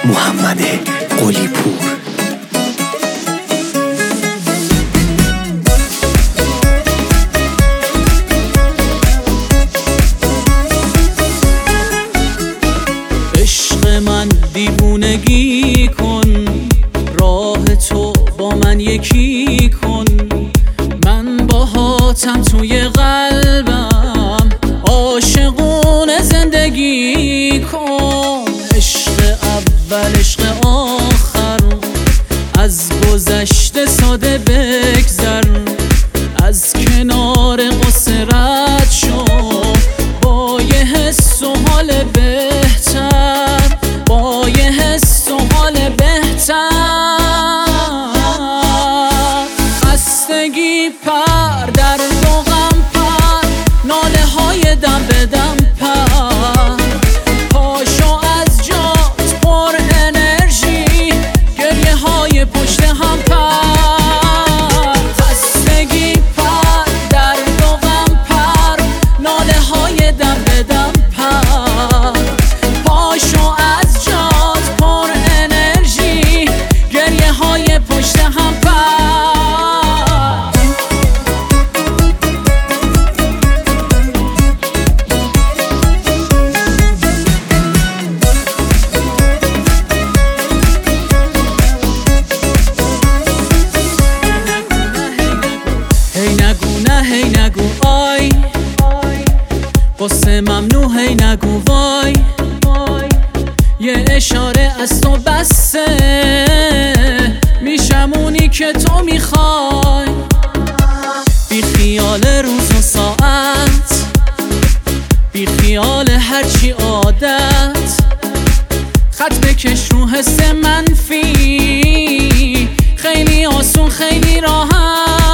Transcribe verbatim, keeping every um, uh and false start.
محمد قلی پور. عشق من دیوونگی کن، راه تو با من یکی کن، من باهاتم توی قلبم، عاشقونه زندگی کن. عشق اول عشق آخر، از گذشته ساده بگذر، از کنار قصه رد شو با یه حس و حال بهتر، با یه حس و حال بهتر. خستگی پر در دو غم پر، ناله های دم به دم پر، پاشو از جات پر انرژی، گریه های پشت هم پر. خستگی پر در دو غم پر، ناله های دم به دم پر، پاشو از جات پر انرژی، گریه های پشت هم پر. هی نگو نه هی نگو آی، قصه ممنوع هی نگو وای، یه اشاره از تو بسه، میشم اونی که تو میخوای. بی خیال روز و ساعت، بی خیال هرچی عادت، خط بکش رو حس منفی، خیلی آسون خیلی راحت.